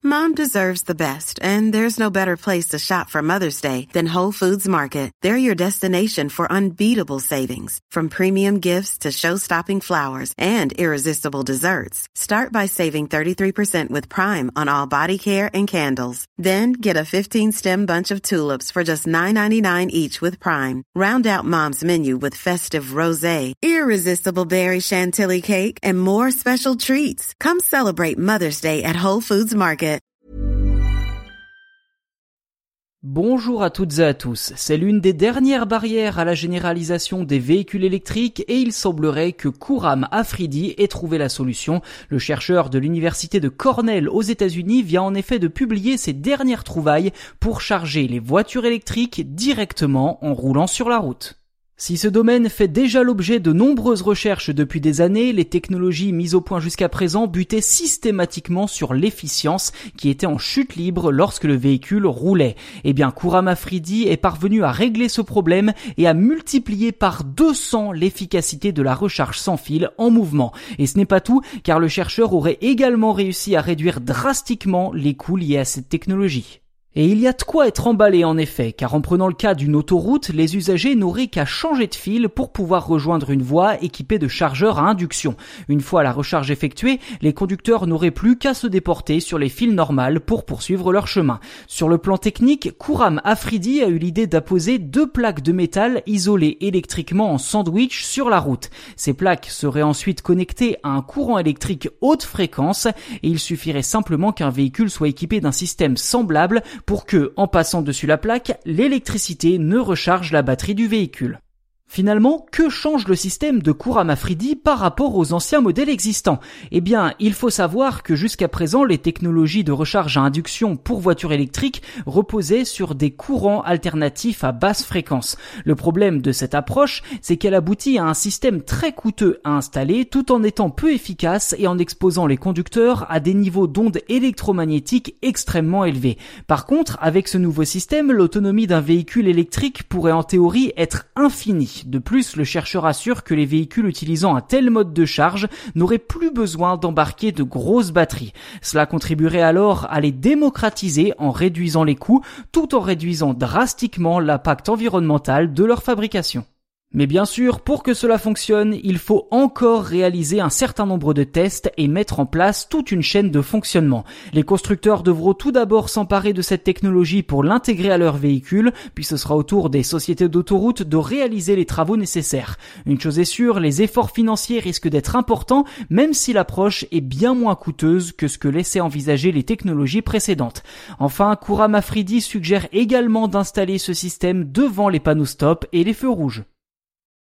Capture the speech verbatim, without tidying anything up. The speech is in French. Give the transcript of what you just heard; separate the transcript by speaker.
Speaker 1: Mom deserves the best, and there's no better place to shop for Mother's Day than Whole Foods Market. They're your destination for unbeatable savings, from premium gifts to show-stopping flowers and irresistible desserts. Start by saving thirty-three percent with Prime on all body care and candles. Then get a fifteen-stem bunch of tulips for just nine ninety-nine each with Prime. Round out Mom's menu with festive rosé, irresistible berry chantilly cake, and more special treats. Come celebrate Mother's Day at Whole Foods Market.
Speaker 2: Bonjour à toutes et à tous, c'est l'une des dernières barrières à la généralisation des véhicules électriques et il semblerait que Khurram Afridi ait trouvé la solution. Le chercheur de l'université de Cornell aux États-Unis vient en effet de publier ses dernières trouvailles pour charger les voitures électriques directement en roulant sur la route. Si ce domaine fait déjà l'objet de nombreuses recherches depuis des années, les technologies mises au point jusqu'à présent butaient systématiquement sur l'efficience qui était en chute libre lorsque le véhicule roulait. Eh bien, Khurram Afridi est parvenu à régler ce problème et à multiplier par deux cents l'efficacité de la recharge sans fil en mouvement. Et ce n'est pas tout, car le chercheur aurait également réussi à réduire drastiquement les coûts liés à cette technologie. Et il y a de quoi être emballé en effet, car en prenant le cas d'une autoroute, les usagers n'auraient qu'à changer de fil pour pouvoir rejoindre une voie équipée de chargeurs à induction. Une fois la recharge effectuée, les conducteurs n'auraient plus qu'à se déporter sur les fils normales pour poursuivre leur chemin. Sur le plan technique, Khurram Afridi a eu l'idée d'apposer deux plaques de métal isolées électriquement en sandwich sur la route. Ces plaques seraient ensuite connectées à un courant électrique haute fréquence et il suffirait simplement qu'un véhicule soit équipé d'un système semblable pour que, en passant dessus la plaque, l'électricité ne recharge la batterie du véhicule. Finalement, que change le système de Khurram Afridi par rapport aux anciens modèles existants ? Eh bien, il faut savoir que jusqu'à présent, les technologies de recharge à induction pour voitures électriques reposaient sur des courants alternatifs à basse fréquence. Le problème de cette approche, c'est qu'elle aboutit à un système très coûteux à installer tout en étant peu efficace et en exposant les conducteurs à des niveaux d'ondes électromagnétiques extrêmement élevés. Par contre, avec ce nouveau système, l'autonomie d'un véhicule électrique pourrait en théorie être infinie. De plus, le chercheur assure que les véhicules utilisant un tel mode de charge n'auraient plus besoin d'embarquer de grosses batteries. Cela contribuerait alors à les démocratiser en réduisant les coûts, tout en réduisant drastiquement l'impact environnemental de leur fabrication. Mais bien sûr, pour que cela fonctionne, il faut encore réaliser un certain nombre de tests et mettre en place toute une chaîne de fonctionnement. Les constructeurs devront tout d'abord s'emparer de cette technologie pour l'intégrer à leur véhicule, puis ce sera au tour des sociétés d'autoroutes de réaliser les travaux nécessaires. Une chose est sûre, les efforts financiers risquent d'être importants, même si l'approche est bien moins coûteuse que ce que laissaient envisager les technologies précédentes. Enfin, Khurram Afridi suggère également d'installer ce système devant les panneaux stop et les feux rouges.